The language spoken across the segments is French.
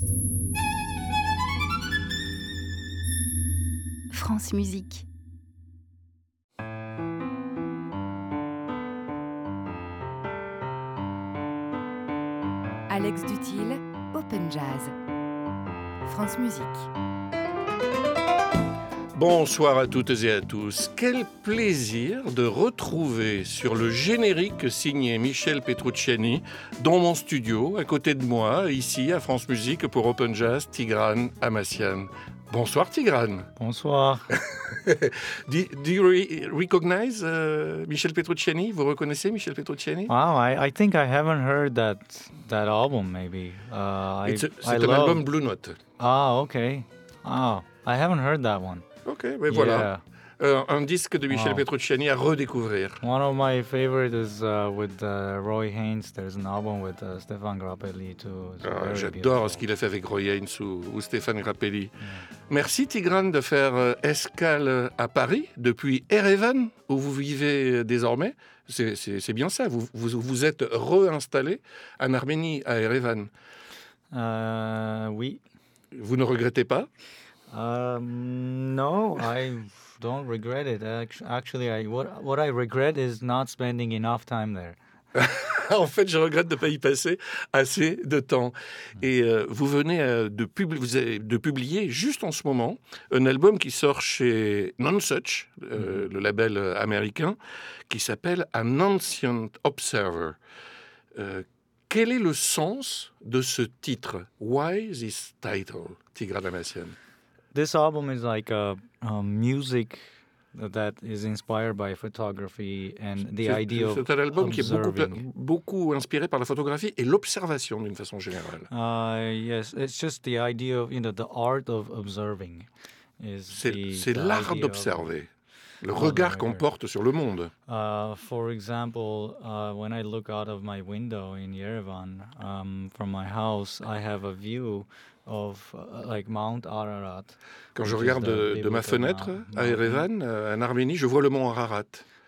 France Musique. Alex Duthil, Open Jazz. France Musique. Bonsoir à toutes et à tous. Quel plaisir de retrouver sur le générique signé Michel Petrucciani, dans mon studio, à côté de moi, ici à France Musique pour Open Jazz, Tigran Amassian. Bonsoir Tigran. Bonsoir. Do you recognize Michel Petrucciani? Vous reconnaissez Michel Petrucciani? Wow, I think I haven't heard that album. Maybe. C'est un album Blue Note. Ah, okay. Oh, I haven't heard that one. Ok, mais voilà. Un disque de Michel Petrucciani à redécouvrir. One of my favorites is with Roy Haynes. There's an album with Stéphane Grappelli too. J'adore ce qu'il a fait avec Roy Haynes ou Stéphane Grappelli. Merci Tigran de faire escale à Paris depuis Erevan où vous vivez désormais. C'est bien ça, vous êtes réinstallé en Arménie à Erevan. Oui. Vous ne regrettez pas? No, I don't regret it. Actually, what I regret is not spending enough time there. En fait, je regrette de ne pas y passer assez de temps. Et vous venez de publier, juste en ce moment, un album qui sort chez Nonesuch, le label américain, qui s'appelle An Ancient Observer. Quel est le sens de ce titre? Why this title, Tigran Amassian? This album is like a music that is inspired by photography and the idea of observing. C'est un album qui est beaucoup inspiré par la photographie et l'observation d'une façon générale. Yes, it's just the idea of, the art of observing. C'est l'art d'observer, le regard qu'on porte sur le monde. For example, when I look out of my window in Yerevan, from my house, I have a view of like Mount Ararat. Quand je regarde de ma fenêtre à Erevan, en Arménie, je vois le mont Ararat.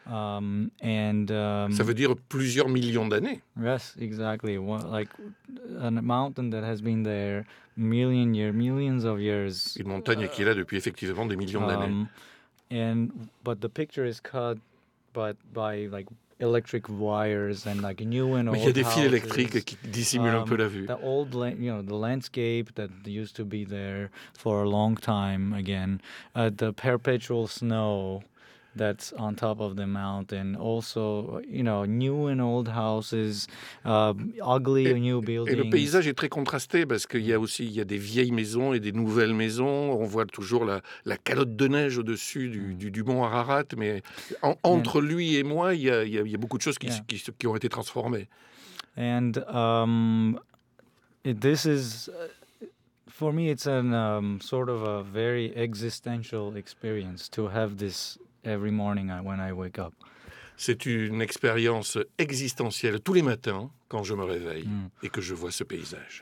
Ça veut dire plusieurs millions d'années. Yes, exactly. Like a mountain that has been there millions of years. Une montagne qui est là depuis effectivement des millions d'années. But the picture is cut by like electric wires and like new and old. Il y a des fils électriques qui dissimulent un peu la vue. The old, the landscape that used to be there for a long time again. The perpetual snow that's on top of the mountain. Also, new and old houses, ugly new buildings. Et le paysage est très contrasté parce qu'il y a des vieilles maisons et des nouvelles maisons. On voit toujours la calotte de neige au-dessus du mont Ararat, mais entre lui et moi, il y a beaucoup de choses qui ont été transformées. And this is... For me, it's an sort of a very existential experience to have this every morning when I wake up. C'est une expérience existentielle tous les matins quand je me réveille et que je vois ce paysage.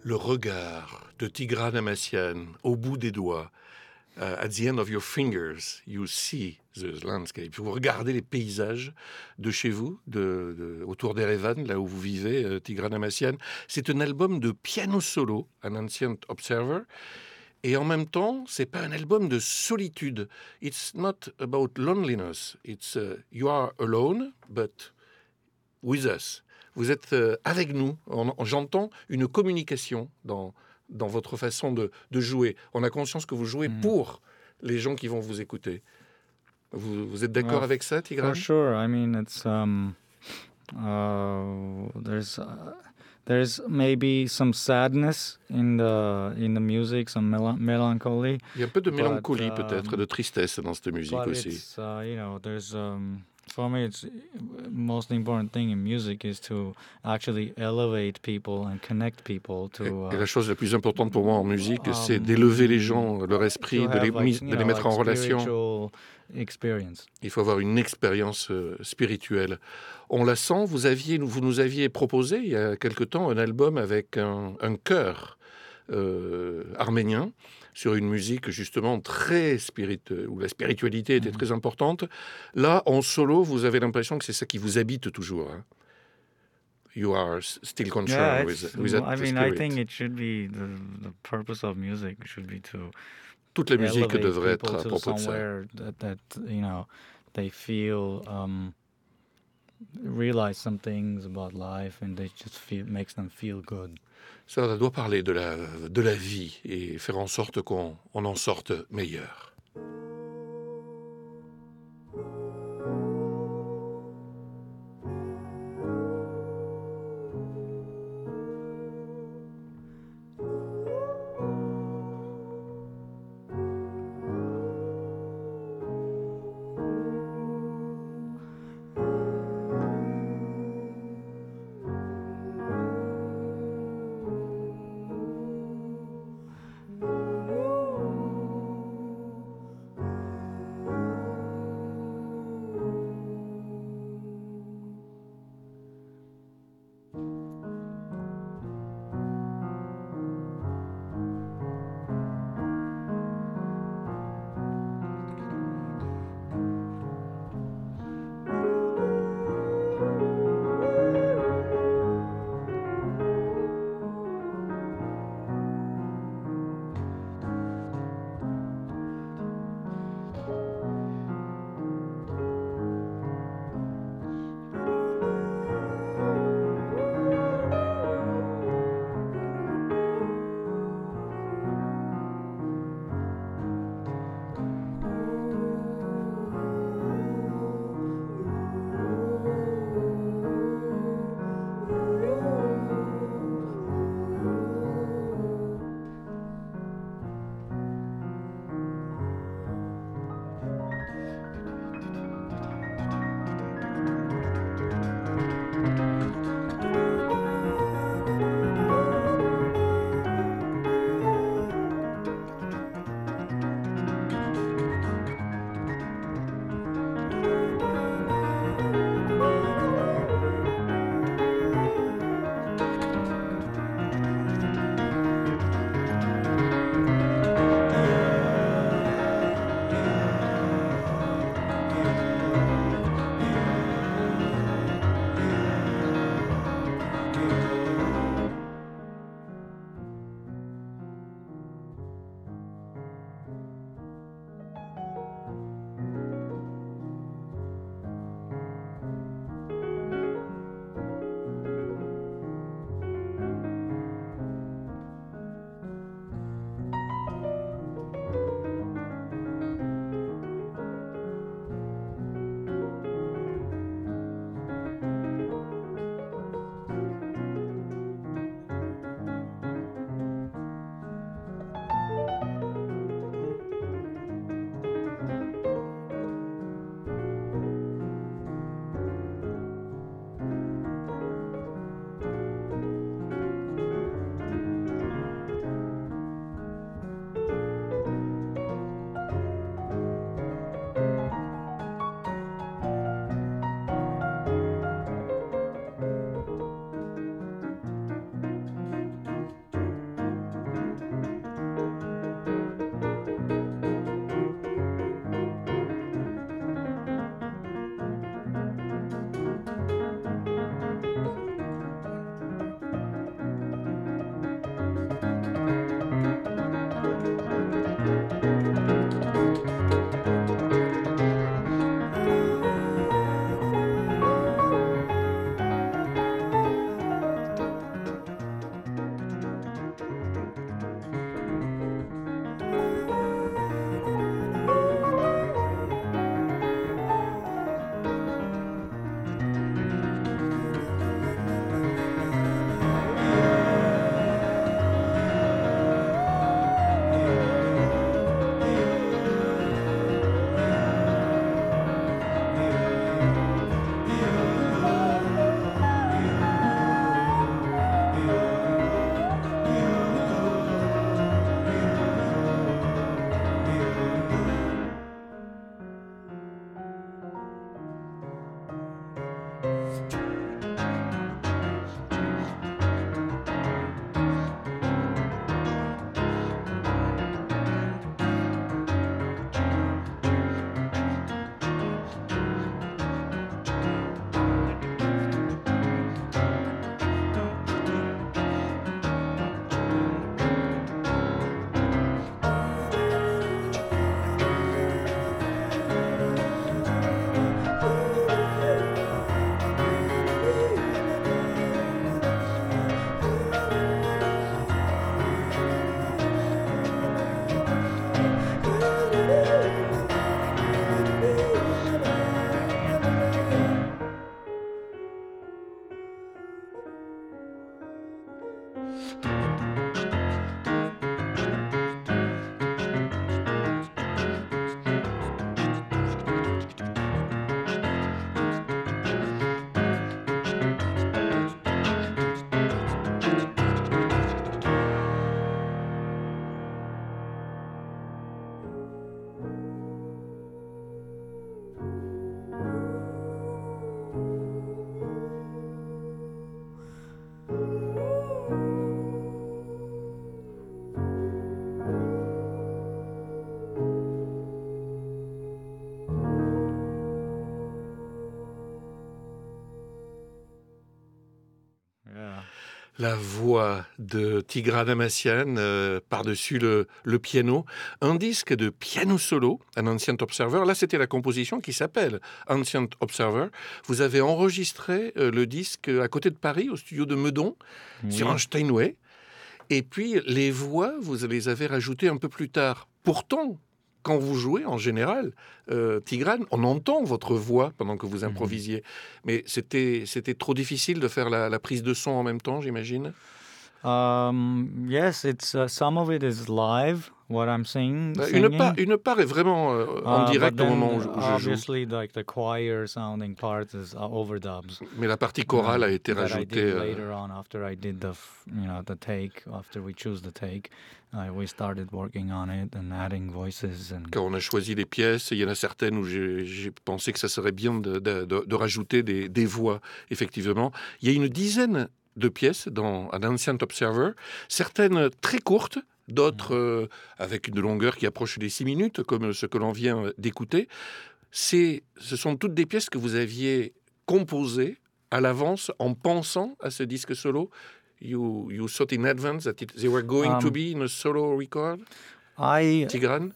le regard de Tigran Amassian au bout des doigts. At the end of your fingers, you see the landscape. Vous regardez les paysages de chez vous, autour d'Erevan, là où vous vivez, Tigran Amassian. C'est un album de piano solo, An Ancient Observer. Et en même temps, c'est pas un album de solitude. It's not about loneliness. It's you are alone, but with us. Vous êtes avec nous. J'entends une communication dans votre façon de jouer. On a conscience que vous jouez pour les gens qui vont vous écouter. Vous êtes d'accord avec ça, Tigran? For sure. I mean, it's there's maybe some sadness in the music, some melancholy. Il y a un peu de mélancolie peut-être, de tristesse dans cette musique But aussi. it's there's for me, it's most important thing in music is to actually elevate people and connect people to. Et la chose la plus importante pour moi en musique, c'est d'élever les gens, leur esprit, de les mettre en relation. Experience. Il faut avoir une expérience spirituelle. On la sent. Vous nous aviez proposé il y a quelque temps un album avec un chœur arménien sur une musique justement très spirituelle, où la spiritualité était très importante. Là, en solo, vous avez l'impression que c'est ça qui vous habite toujours. Hein? You are still concerned with that I mean, spirit. I think it should be the purpose of music should be to Toute la musique elevate devrait people être à to propos de ça. somewhere that they feel realize some things about life and they just makes them feel good. Ça doit parler de la vie et faire en sorte qu'on en sorte meilleur. La voix de Tigran Amassian par-dessus le piano. Un disque de piano solo, un Ancient Observer. Là, c'était la composition qui s'appelle Ancient Observer. Vous avez enregistré le disque à côté de Paris, au studio de Meudon, sur un Steinway. Et puis, les voix, vous les avez rajoutées un peu plus tard. Pourtant, quand vous jouez, en général, Tigran, on entend votre voix pendant que vous improvisiez. Mais c'était trop difficile de faire la prise de son en même temps, j'imagine. Yes, it's some of it is live. What I'm singing. Une part est vraiment en direct au moment où je joue. Obviously, like the choir sounding part is overdubs. Mais la partie chorale a été that rajoutée. I did later on, after I did the take, after we choose the take, we started working on it and adding voices. And quand on a choisi les pièces, il y en a certaines où j'ai pensé que ça serait bien de rajouter des voix, effectivement. Il y a une dizaine de pièces dans An Ancient Observer, certaines très courtes, d'autres avec une longueur qui approche des 6 minutes, comme ce que l'on vient d'écouter. Ce sont toutes des pièces que vous aviez composées à l'avance en pensant à ce disque solo. You thought in advance that they were going to be in a solo record? Tigran?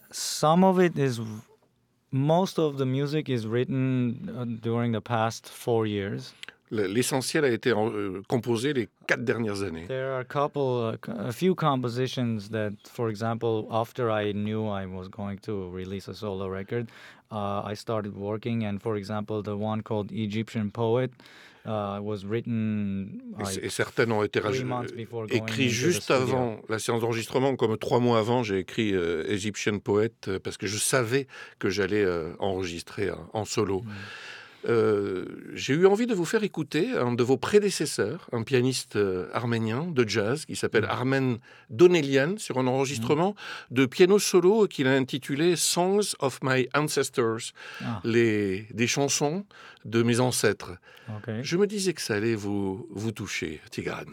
Most of the music is written during the past 4 years. L'essentiel a été composé les 4 dernières années. There are a few compositions that, for example, after I knew I was going to release a solo record, I started working. And for example, the one called Egyptian Poet was written et certaines ont été écrites juste avant la séance d'enregistrement, comme 3 mois avant, j'ai écrit Egyptian Poet parce que je savais que j'allais enregistrer en solo. J'ai eu envie de vous faire écouter un de vos prédécesseurs, un pianiste arménien de jazz qui s'appelle Armen Donelian, sur un enregistrement de piano solo qu'il a intitulé Songs of My Ancestors, des chansons de mes ancêtres. Okay. Je me disais que ça allait vous toucher, Tigran.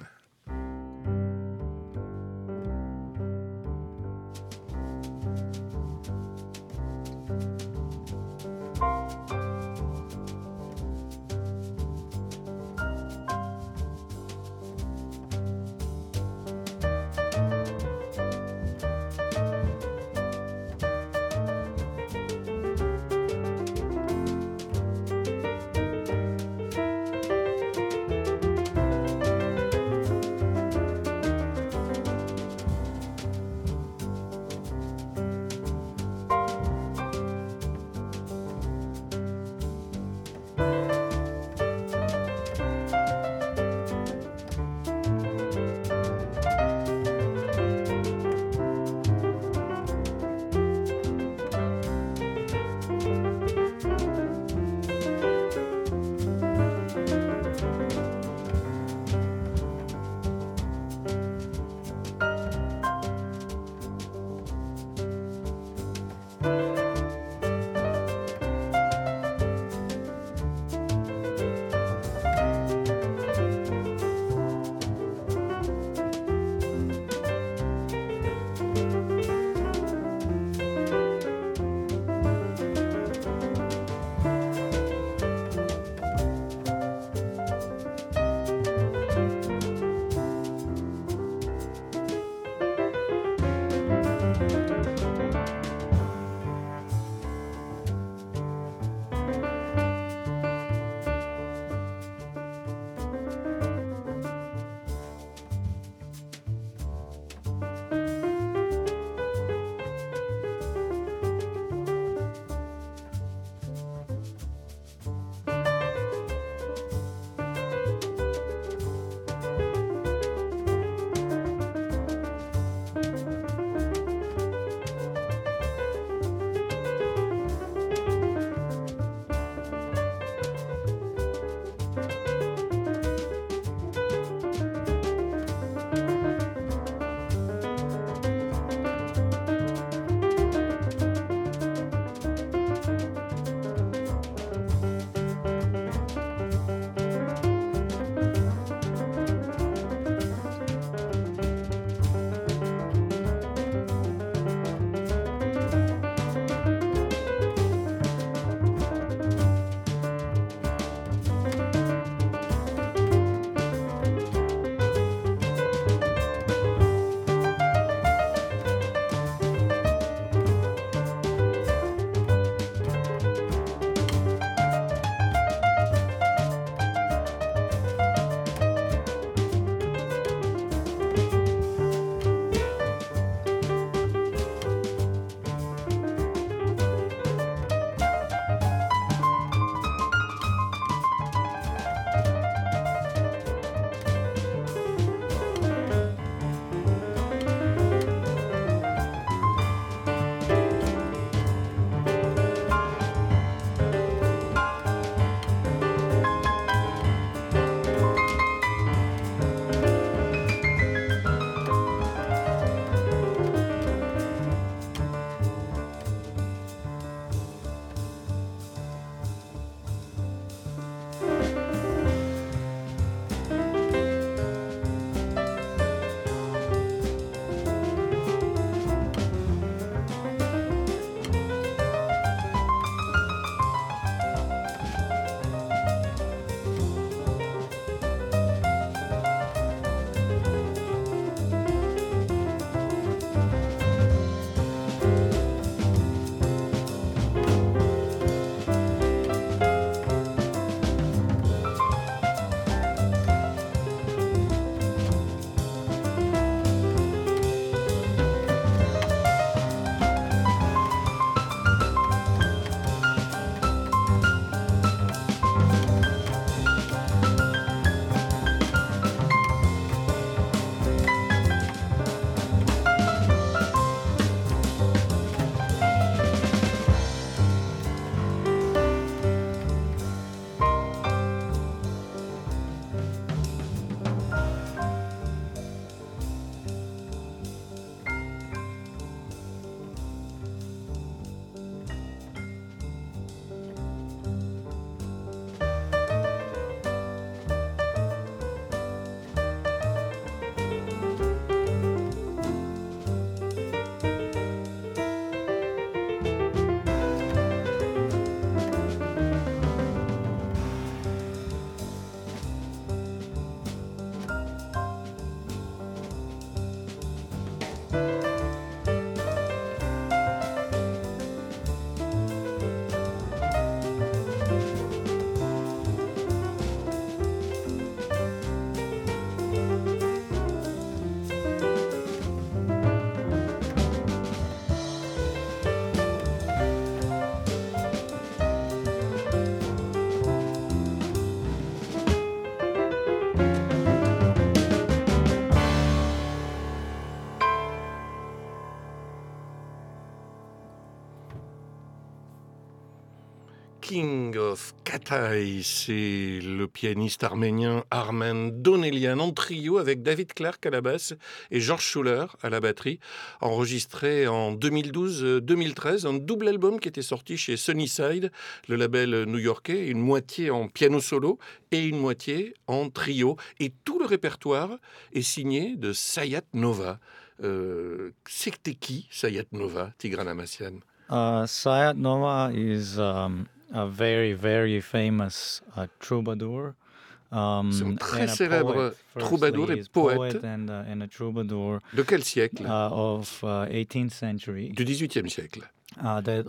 King of Katai, c'est le pianiste arménien Armen Donelian en trio avec David Clark à la basse et George Schuller à la batterie, enregistré en 2012-2013, un double album qui était sorti chez Sunnyside, le label new-yorkais, une moitié en piano solo et une moitié en trio. Et tout le répertoire est signé de Sayat Nova. C'était qui Sayat Nova, Tigran Amassian? Sayat Nova is a very, very famous troubadour. C'est un très and a célèbre poet. troubadour Firstly, et he's poète. And a troubadour De quel siècle? of 18th century. Du XVIIIe siècle. That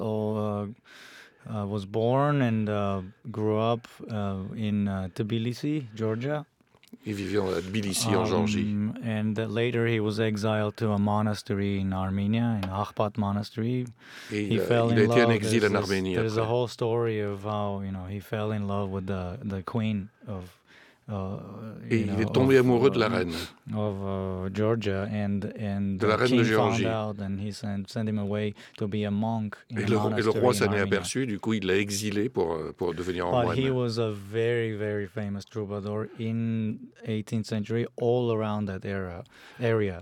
was born and grew up in Tbilisi, Georgia. Il vivait à Tbilissi, en Géorgie. And later he was exiled to a monastery in Armenia, in Akhbat Monastery. Et He fell il in a été en love. exil en Arménie There's a après. whole story of how he fell in love with the queen of. Et il est tombé amoureux de la reine. Of Georgia, and De la the reine king de Géorgie. found out, and he sent him away to be a monk in Et a le monastery roi in s'en est Armenia. aperçu, du coup il l'a exilé pour devenir un But he moine. was a very, very famous troubadour in 18th century, all around that area.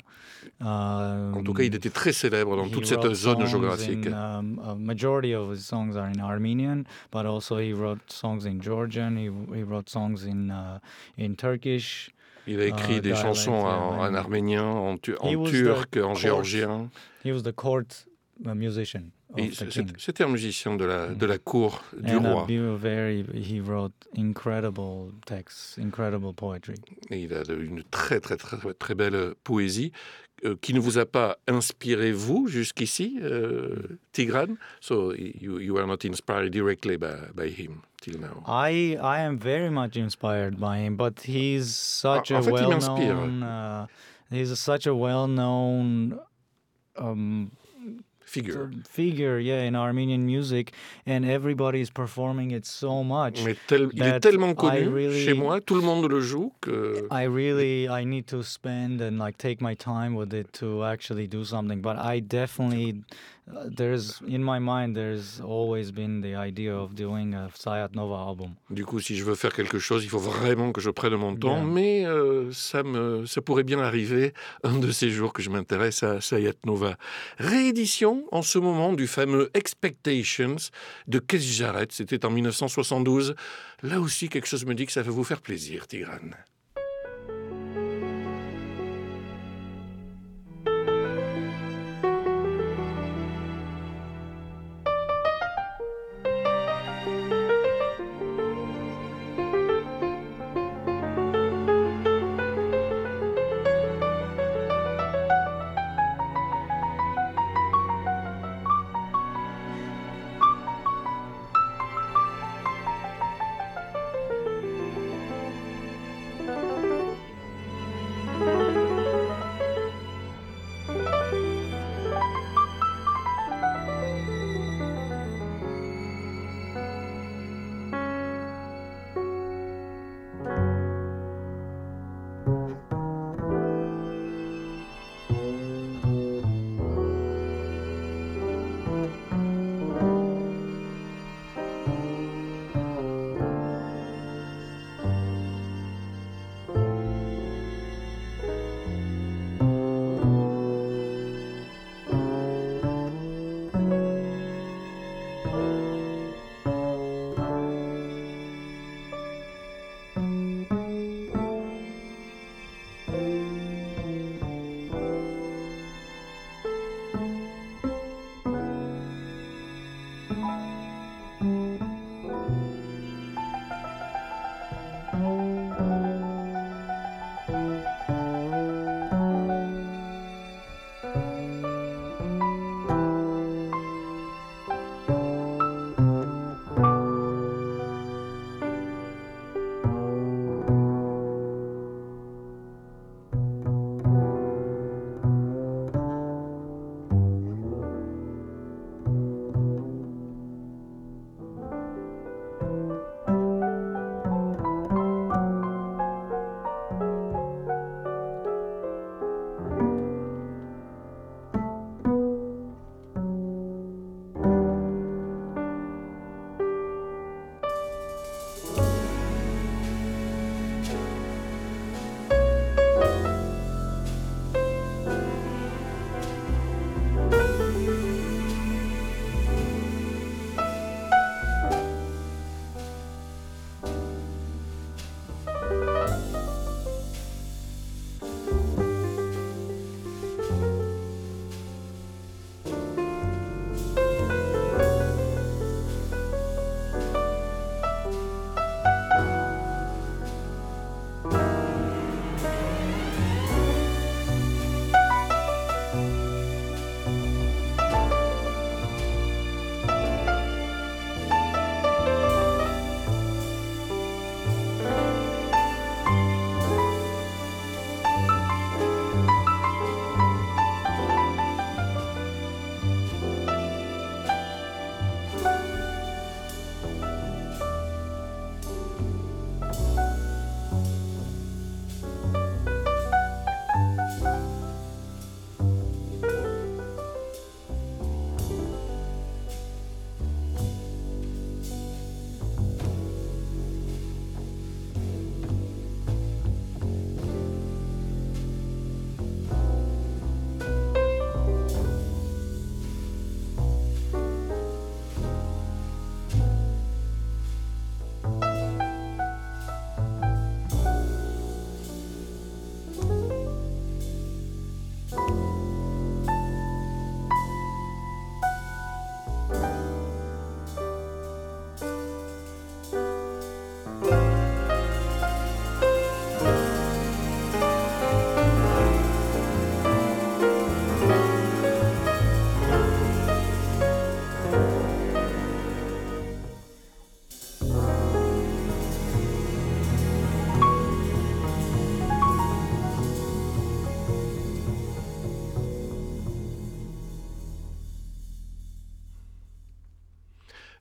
En tout cas, il était très célèbre dans toute cette zone géographique. A majority of his songs are in Armenian, but also he wrote songs in Georgian. He wrote songs in Turkish. Il a écrit des chansons en arménien, en turc, en géorgien. He was the court musician of the king. C'était un musicien de la cour du roi. He wrote incredible texts, incredible poetry. Et il a une très, très, très, très belle poésie qui ne vous a pas inspiré, vous, jusqu'ici, Tigran? So you were not inspired directly by him till now. I am very much inspired by him, but he's such En fait, il m'inspire. He's such a well-known figure, in Armenian music, and everybody is performing it so much. Mais il est tellement connu chez moi, tout le monde le joue que I need to spend and take my time with it to actually do something. But I definitely in my mind there's always been the idea of doing a Sayat Nova album. Du coup, si je veux faire quelque chose, il faut vraiment que je prenne mon temps, mais ça pourrait bien arriver un de ces jours que je m'intéresse à Sayat Nova. Réédition en ce moment du fameux Expectations de Keith Jarrett, c'était en 1972. Là aussi, quelque chose me dit que ça va vous faire plaisir, Tigran.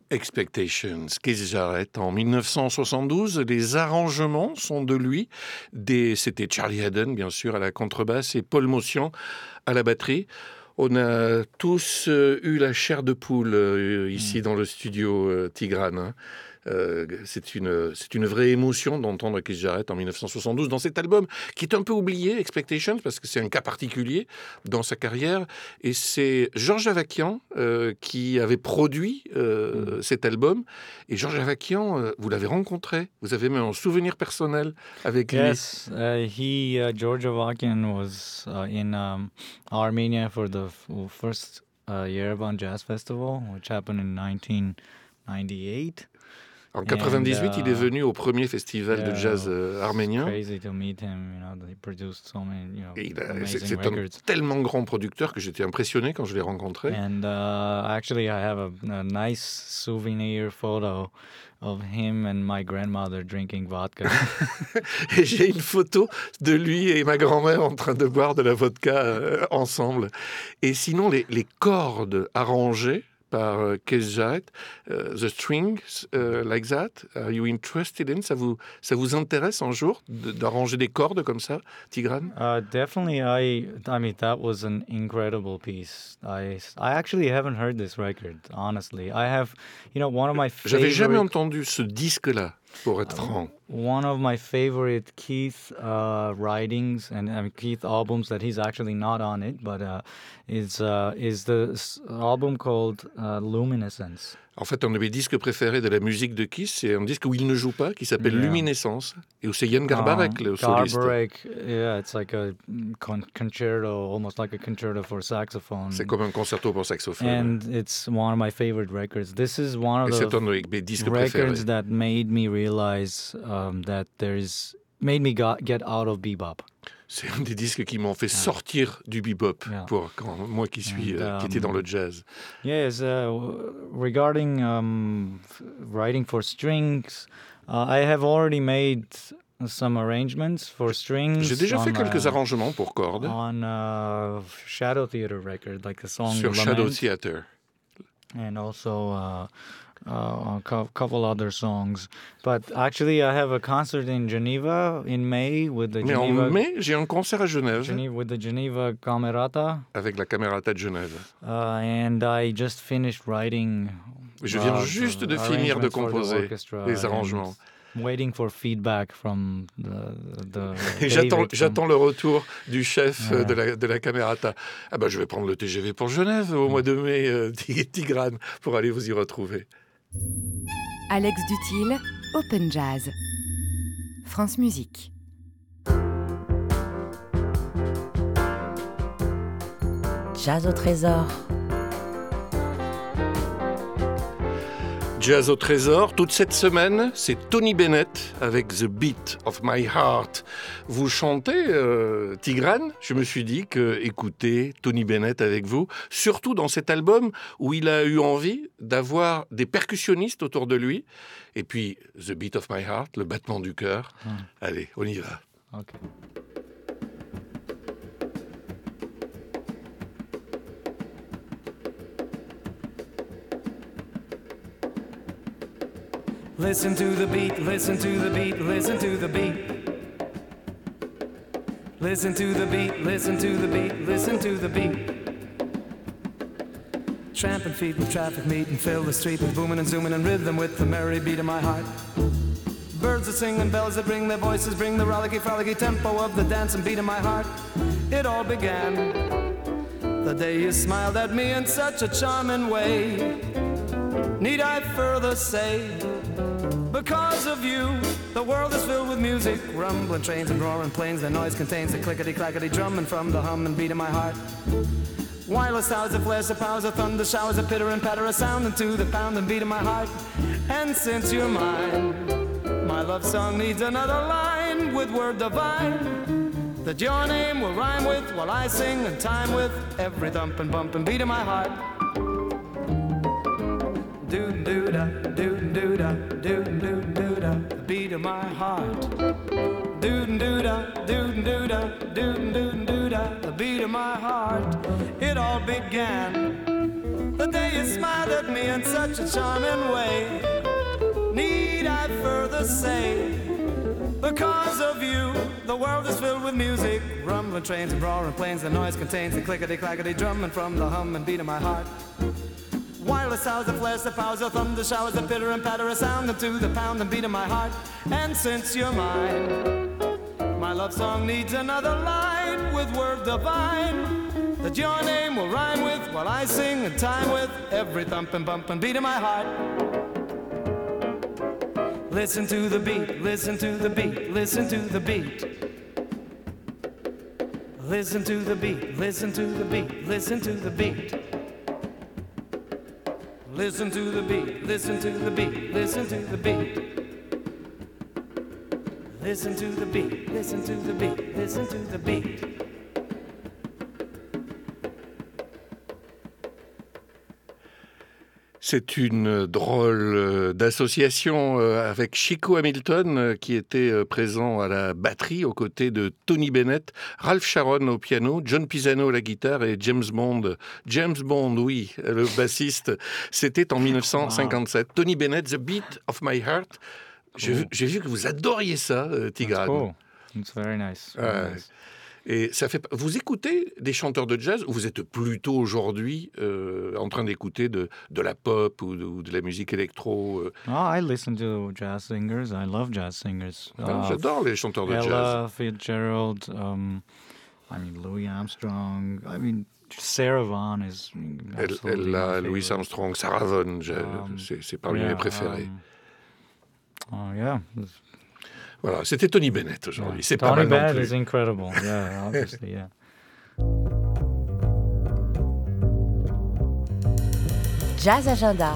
Expectations, Keith Jarrett en 1972. Les arrangements sont de lui. C'était Charlie Haddon, bien sûr, à la contrebasse et Paul Motian à la batterie. On a tous eu la chair de poule ici dans le studio Tigrane. Hein. C'est une vraie émotion d'entendre Keith Jarrett en 1972 dans cet album qui est un peu oublié, Expectations, parce que c'est un cas particulier dans sa carrière. Et c'est Georges Avakian qui avait produit cet album. Et Georges Avakian, vous l'avez rencontré, vous avez même un souvenir personnel avec lui. Yes, George Avakian was in Armenia for the first Yerevan Jazz Festival, which happened in 1998. En 98, il est venu au premier festival de jazz arménien. Crazy to meet him, he produced so many, c'est un tellement grand producteur que j'étais impressionné quand je l'ai rencontré. And actually, I have a nice souvenir photo of him and my grandmother drinking vodka. Et j'ai une photo de lui et ma grand-mère en train de boire de la vodka ensemble. Et sinon, les cordes arrangées par Keith Jarrett, the strings like that, are you interested in? Ça vous intéresse un jour d'arranger des cordes comme ça, Tigrane? Definitely, I mean that was an incredible piece. I actually haven't heard this record, honestly. I have, one of my favorite. J'avais jamais entendu ce disque-là, pour être franc. One of my favorite Keith writings and Keith albums that he's actually not on it, but is the album called Luminescence. En fait, un de mes disques préférés de la musique de Keith, c'est un disque où il ne joue pas, qui s'appelle Luminescence, et où c'est Yann Garbarek, le soliste. Garbarek, yeah, it's like a concerto, almost like a concerto for saxophone. C'est comme un concerto pour saxophone. And it's one of my favorite records. This is one of c'est un de mes disques records préférés. that made me realize that made me get out of bebop. C'est un des disques qui m'ont fait sortir du bebop, pour moi qui était dans le jazz. Yes, regarding writing for strings, I have already made some arrangements for strings. J'ai déjà fait quelques arrangements pour cordes. On Shadow Theater record, like the song Sur Lament, Shadow Theater. And also a couple other songs. But actually, I have a concert in Geneva in May with the Geneva. Mais en mai, j'ai un concert à Genève. With the Geneva Camerata. Avec la Camerata de Genève. And I just finished writing. Je viens juste de finir de composer les arrangements. Waiting for feedback from the J'attends le retour du chef de la Camerata. Ah ben, je vais prendre le TGV pour Genève au mois de mai, Tigrane, pour aller vous y retrouver. Alex Dutil, Open Jazz. France Musique. Jazz au trésor. Jazz au trésor, toute cette semaine, c'est Tony Bennett avec The Beat of My Heart. Vous chantez, Tigrane? Je me suis dit que écouter Tony Bennett avec vous, surtout dans cet album où il a eu envie d'avoir des percussionnistes autour de lui. Et puis, The Beat of My Heart, le battement du cœur. Allez, on y va. Okay. Listen to the beat, listen to the beat, listen to the beat. Listen to the beat, listen to the beat, listen to the beat. Tramping feet with traffic meet and fill the street with booming and zooming and rhythm with the merry beat of my heart. Birds that sing and bells that bring their voices, bring the rollicky, frolicky tempo of the dance and beat of my heart. It all began the day you smiled at me in such a charming way. Need I further say? Because of you, the world is filled with music, rumbling trains and roaring planes. The noise contains the clickety-clackety drumming from the hum and beat of my heart. Wireless towers, the flares, the powers, the thunder showers, the pitter and patter, a sound into the pound and beat of my heart. And since you're mine, my love song needs another line with word divine that your name will rhyme with while I sing and time with every thump and bump and beat of my heart. Do-do-da, do-do-da, do-do-do-da, the beat of my heart. Do-do-da, do-do-da, do-do-do-da, the beat of my heart. It all began the day you smiled at me in such a charming way. Need I further say, because of you, the world is filled with music. Rumbling trains and roaring planes, the noise contains the clickety-clackety drumming from the hum and beat of my heart. Wireless sounds, the flares, the powers, the thunder showers, the pitter and patter, a sound to the pound and beat of my heart. And since you're mine, my love song needs another line with word divine that your name will rhyme with while I sing in time with every thump and bump and beat of my heart. Listen to the beat, listen to the beat, listen to the beat. Listen to the beat, listen to the beat, listen to the beat. Listen to the beat, listen to the beat, listen to the beat. Listen to the beat, listen to the beat, listen to the beat. C'est une drôle d'association avec Chico Hamilton qui était présent à la batterie aux côtés de Tony Bennett, Ralph Sharon au piano, John Pisano à la guitare et James Bond. James Bond, oui, le bassiste. C'était en 1957. Wow. Tony Bennett, The Beat of My Heart. Cool. J'ai vu que vous adoriez ça, Tigran. Cool. It's very nice. Very nice. Et ça fait. Vous écoutez des chanteurs de jazz ou vous êtes plutôt aujourd'hui en train d'écouter de la pop ou de la musique électro I listen to jazz singers. I love jazz singers. J'adore les chanteurs de jazz. Ella Fitzgerald, Louis Armstrong. Sarah Vaughan is absolutely Ella, Louis Armstrong, Sarah Vaughan, c'est parmi mes préférés. Yeah. Voilà, c'était Tony Bennett aujourd'hui. C'est Tony pas mal Bennett non plus. is incredible. Yeah, obviously, yeah. Jazz Agenda.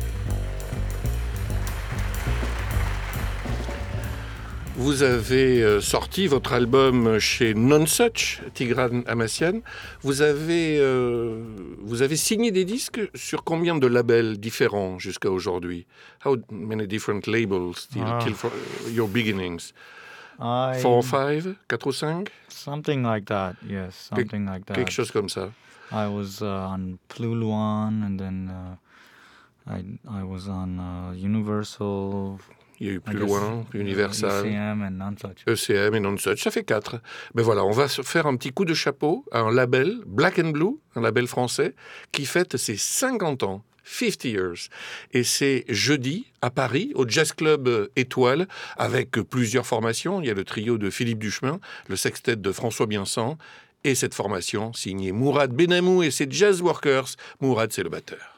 Vous avez sorti votre album chez Nonsuch, Tigran Amassian. Vous avez signé des disques sur combien de labels différents jusqu'à aujourd'hui? How many different labels till your beginnings? 4 or 5? 4 ou 5? Something like that, yes. Something like that. Quelque chose comme ça. I was on Pluluan, and then I was on Universal. Il y a eu plus loin, Universal, ECM et Nonsuch. ECM et Nonsuch, ça fait 4. Mais voilà, on va faire un petit coup de chapeau à un label, Black and Blue, un label français, qui fête ses 50 ans, 50 years. Et c'est jeudi, à Paris, au Jazz Club Étoile, avec plusieurs formations. Il y a le trio de Philippe Duchemin, le sextet de François Biensan, et cette formation signée Mourad Benamou et ses Jazz Workers. Mourad, c'est le batteur.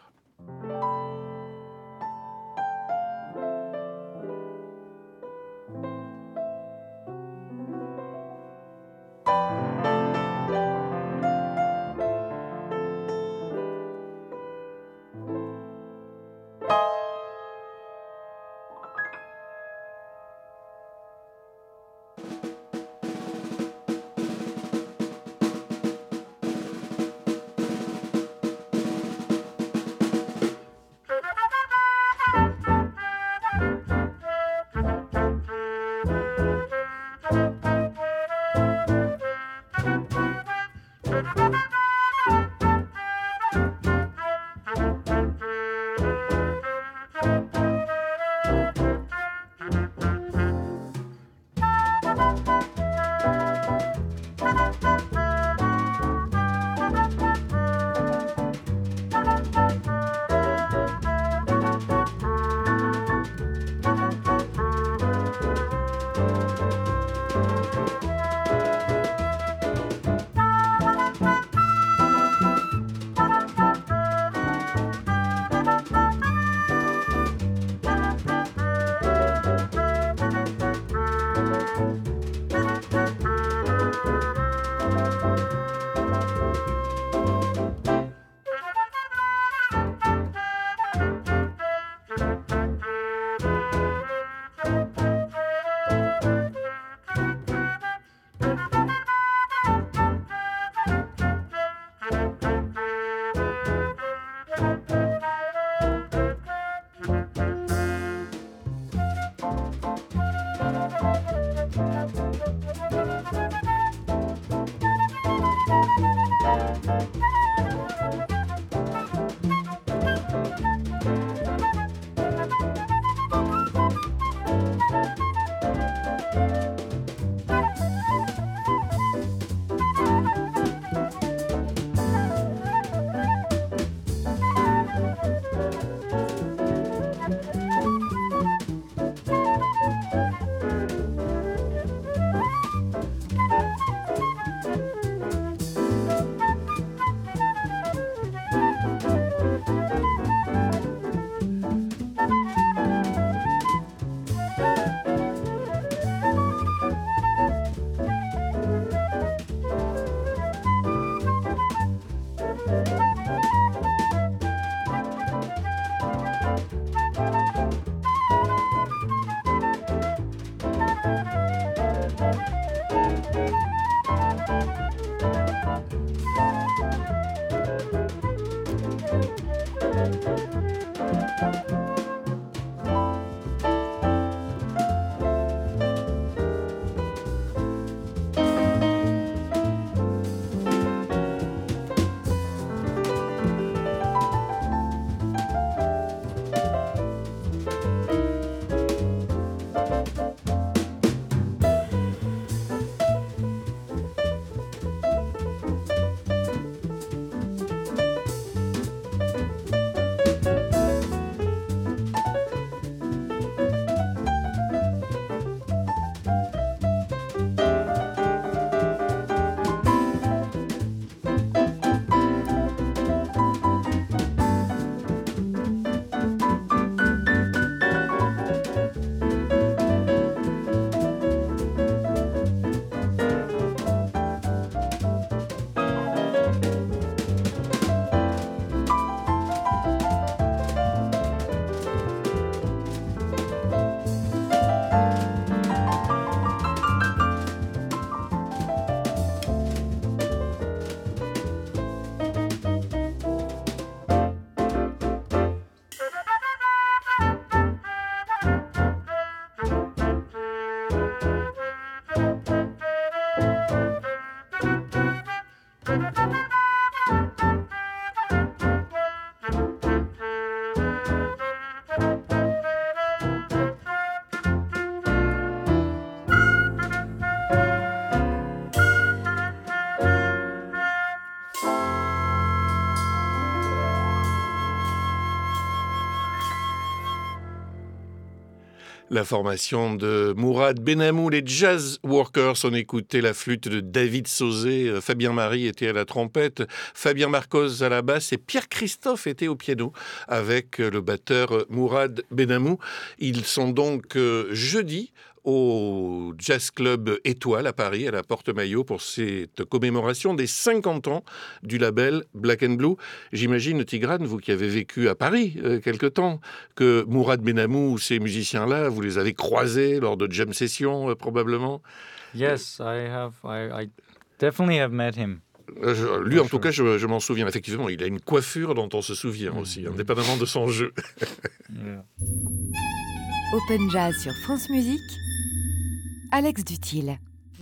La formation de Mourad Benamou, les Jazz Workers, on écoutait la flûte de David Sauzé, Fabien Marie était à la trompette, Fabien Marcos à la basse et Pierre-Christophe était au piano avec le batteur Mourad Benamou. Ils sont donc jeudi au Jazz Club Étoile à Paris, à la Porte-Maillot, pour cette commémoration des 50 ans du label Black and Blue. J'imagine, Tigrane, vous qui avez vécu à Paris quelque temps, que Mourad Benamou, ces musiciens-là, vous les avez croisés lors de jam sessions, probablement. Yes, I have. I definitely have met him. Lui, en tout cas, je m'en souviens. Effectivement, il a une coiffure dont on se souvient aussi, indépendamment de son jeu. Yeah. Open Jazz sur France Musique. Alex Dutil.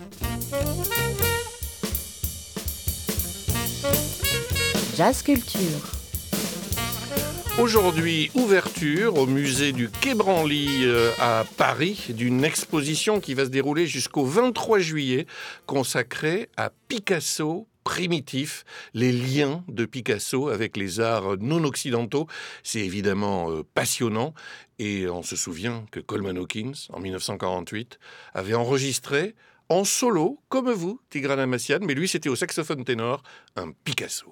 Jazz Culture. Aujourd'hui, ouverture au musée du Quai Branly à Paris d'une exposition qui va se dérouler jusqu'au 23 juillet consacrée à Picasso primitif, les liens de Picasso avec les arts non occidentaux. C'est évidemment passionnant et on se souvient que Coleman Hawkins, en 1948, avait enregistré en solo, comme vous, Tigran Amassian, mais lui c'était au saxophone ténor, un Picasso.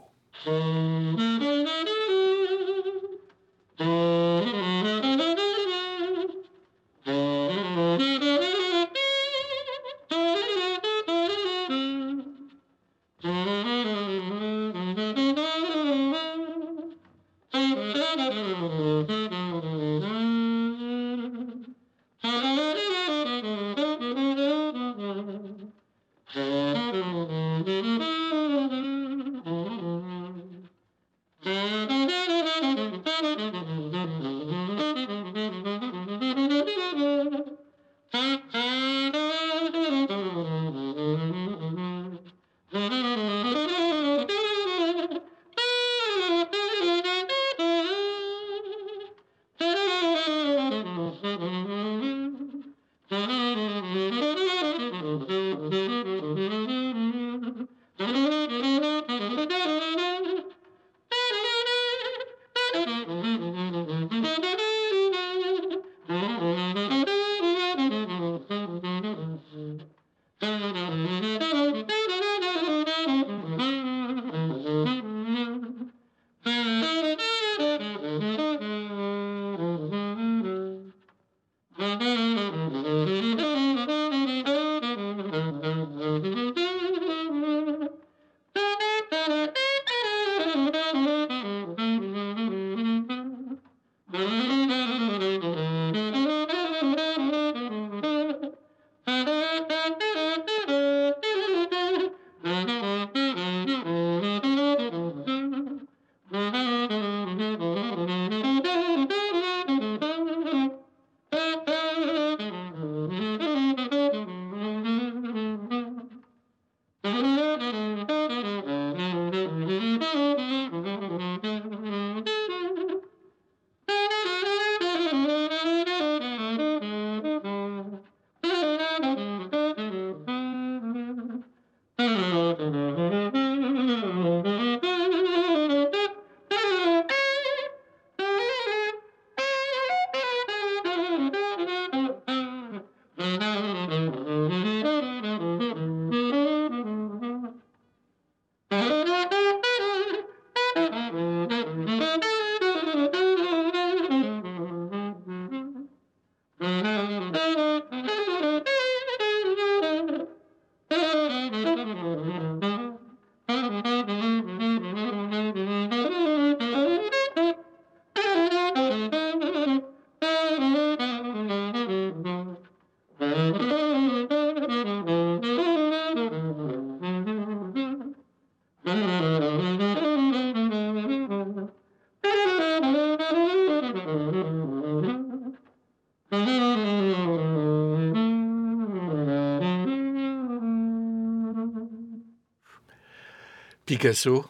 Picasso,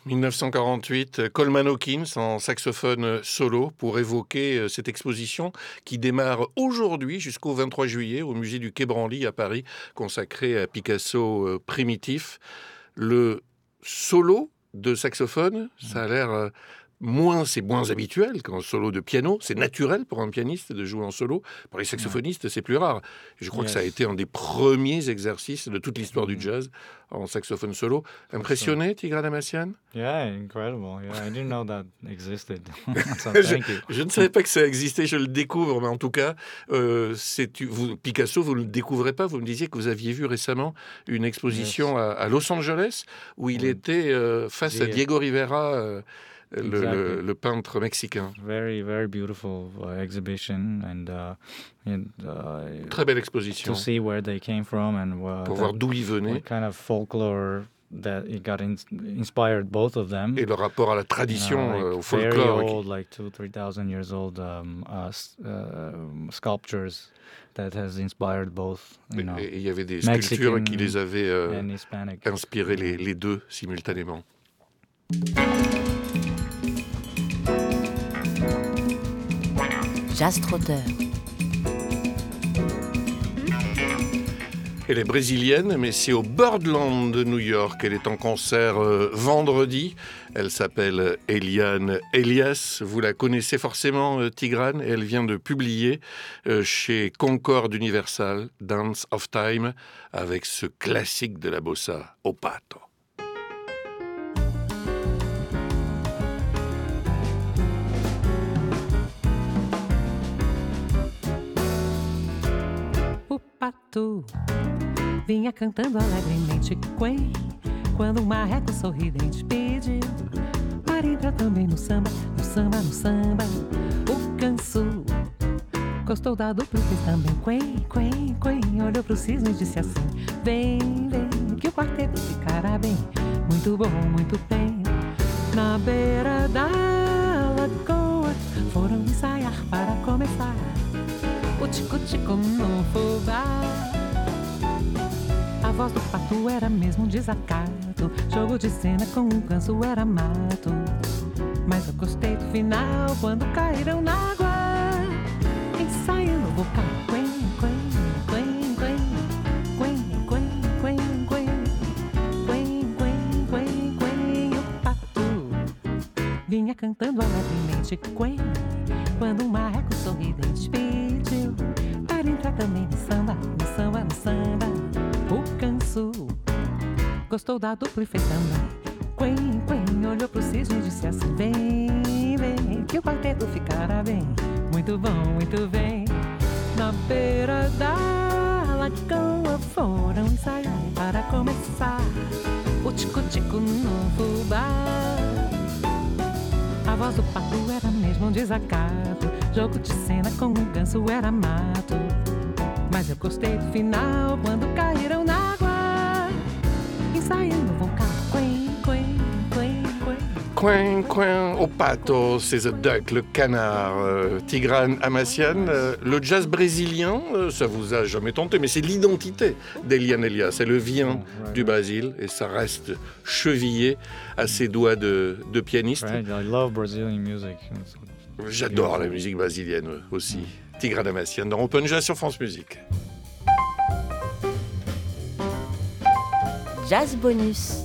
1948, Coleman Hawkins en saxophone solo pour évoquer cette exposition qui démarre aujourd'hui jusqu'au 23 juillet au musée du Quai Branly à Paris, consacrée à Picasso primitif. Le solo de saxophone, ça a l'air c'est moins habituel qu'en solo de piano. C'est naturel pour un pianiste de jouer en solo. Pour les saxophonistes, c'est plus rare. Je crois que ça a été un des premiers exercices de toute l'histoire du jazz en saxophone solo. Impressionné, Tigran Amassian? Yeah, incredible. Yeah, I didn't know that existed. So thank you. Je ne savais pas que ça existait, je le découvre, mais en tout cas, Picasso, vous ne le découvrez pas. Vous me disiez que vous aviez vu récemment une exposition à Los Angeles où il était face à Diego Rivera, le peintre mexicain. Very, very beautiful exhibition Très belle exposition. To see where they came from pour voir d'où ils venaient. What kind of folklore that it got inspired both of them. Et le rapport à la tradition, au folklore. Very old, like 2,000-3,000 years old sculptures that has inspired both. Et il y avait des sculptures qui les avaient inspiré les deux simultanément. Jazz Trotter. Elle est brésilienne, mais c'est au Birdland de New York. Elle est en concert vendredi. Elle s'appelle Eliane Elias. Vous la connaissez forcément, Tigran. Elle vient de publier chez Concord Universal, Dance of Time, avec ce classique de la bossa, O Pato. Pato vinha cantando alegremente quen, quando um marreco sorridente pediu para entrar também no samba, no samba, no samba. O canso gostou da dupla e fez também quen, quen, quen. Olhou pro cisne e disse assim: vem, vem, que o quarteto ficará bem, muito bom, muito bem. Na beira da lagoa foram ensaiar para começar o tico-tico no fubá. A voz do pato era mesmo um desacato, jogo de cena com um ganso era mato. Mas eu gostei do final, quando caíram na água, ensaiando o vocal. Quen, quen, quen, quen, quen, quen, quen, quen, quen, quen, quen. O pato vinha cantando alegremente quen, quando um marreco sorridente pediu para entrar também no samba, no samba, no samba. O canso gostou da dupla e fez também quen, quen. Olhou pro cisne e disse assim: vem, vem, que o quarteto ficará bem, muito bom, muito bem. Na beira da lagoa foram ensaiar para começar o tico-tico no fubá. A voz do pato era mesmo um desacato, jogo de cena com um ganso era mato. Mas eu gostei do final, quando caíram na água, ensaiando o vocal. Quen, quen, quen, quen. Quen, quen, au pato, c'est The Duck, le canard. Tigran Amassian, le jazz brésilien, ça vous a jamais tenté, mais c'est l'identité d'Eliane Elias. Elle vient du Brésil et ça reste chevillé à ses doigts de pianiste. Right, I love Brazilian music. J'adore la musique brésilienne aussi. Tigran Amassian dans Open Jazz sur France Musique. Jazz Bonus.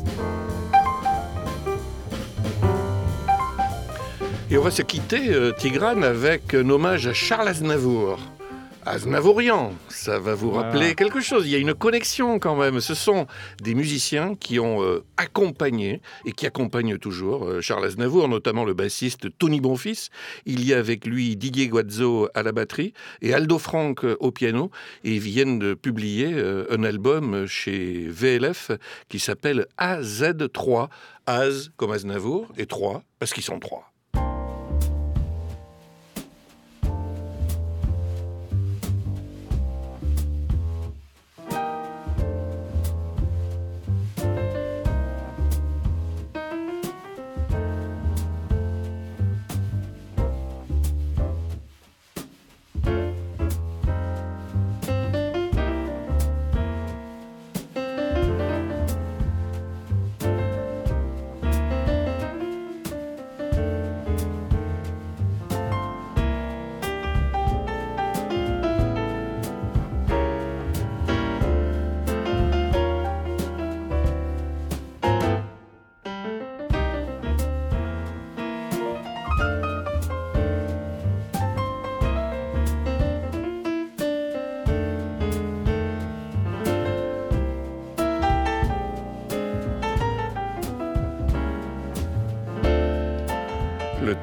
Et on va se quitter, Tigran, avec un hommage à Charles Aznavour. Aznavourian, ça va vous rappeler quelque chose. Il y a une connexion quand même. Ce sont des musiciens qui ont accompagné et qui accompagnent toujours Charles Aznavour, notamment le bassiste Tony Bonfils. Il y a avec lui Didier Guazzo à la batterie et Aldo Franck au piano. Et ils viennent de publier un album chez VLF qui s'appelle AZ3. Az comme Aznavour et 3 parce qu'ils sont 3.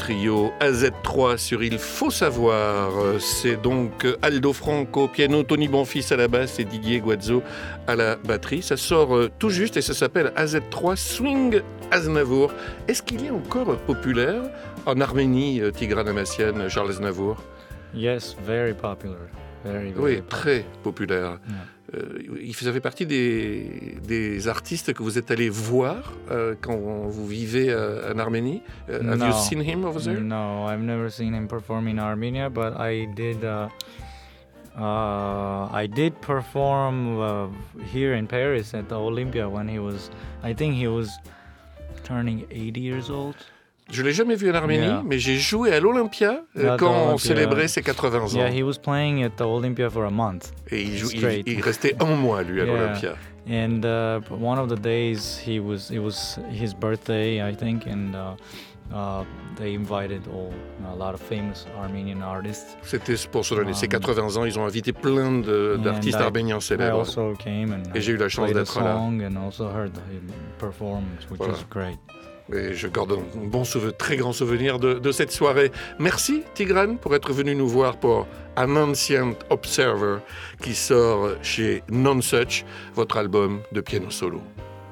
trio AZ3 sur Il faut savoir. C'est donc Aldo Franco au piano, Tony Bonfils à la basse et Didier Guazzo à la batterie. Ça sort tout juste et ça s'appelle AZ3 Swing Aznavour. Est-ce qu'il est encore populaire en Arménie, Tigran Amassian, Charles Aznavour? Yes, very popular. Very Oui, popular. très populaire. Yeah. Il faisait partie des artistes que vous êtes allés voir quand vous vivez en Arménie. Have you seen him over there? No, I've never seen him perform in Armenia, but I did perform here in Paris at the Olympia when I think he was turning 80 years old. Je ne l'ai jamais vu en Arménie, Yeah. mais j'ai joué à l'Olympia Yeah, quand the on Olympia. célébrait ses 80 ans. Yeah, he was playing at the Olympia for a month. Et straight. il restait un mois, lui, à Yeah. l'Olympia. And one of the days it was his birthday, I think, and they invited a lot of famous Armenian artists. C'était pour se donner ses 80 ans. Ils ont invité plein d'artistes And arméniens I célèbres. also came and Et j'ai eu la chance played a d'être là. song and also heard him perform, which Voilà. was great. Et je garde un très grand souvenir de cette soirée. Merci Tigran pour être venu nous voir pour An Ancient Observer qui sort chez Nonsuch, votre album de piano solo.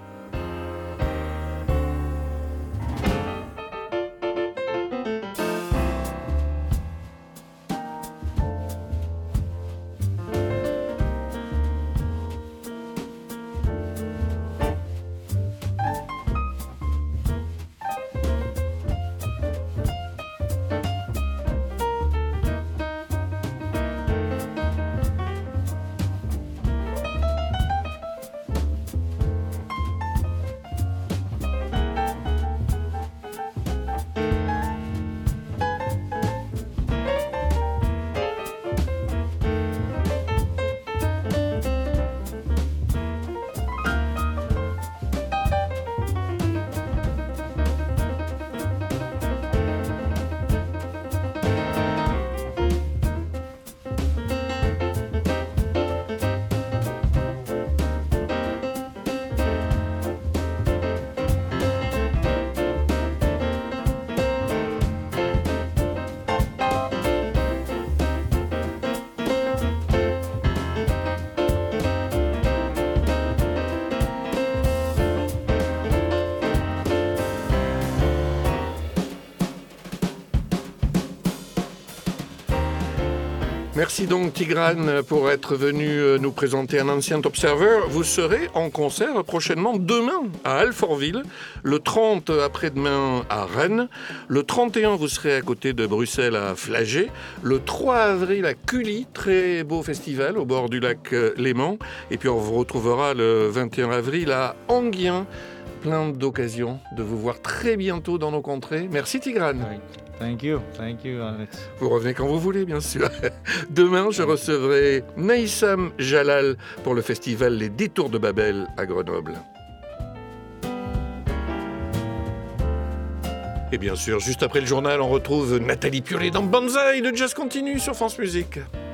Merci donc Tigran pour être venu nous présenter un Ancient Observer. Vous serez en concert prochainement demain à Alfortville, le 30 après-demain à Rennes, le 31 vous serez à côté de Bruxelles à Flagey, le 3 avril à Cully, très beau festival au bord du lac Léman, et puis on vous retrouvera le 21 avril à Enghien. Plein d'occasions de vous voir très bientôt dans nos contrées. Merci Tigran. Thank you, Alex. Vous revenez quand vous voulez, bien sûr. Demain, je recevrai Naïsam Jalal pour le festival Les Détours de Babel à Grenoble. Et bien sûr, juste après le journal, on retrouve Nathalie Piolet dans Banzai de Jazz Continue sur France Musique.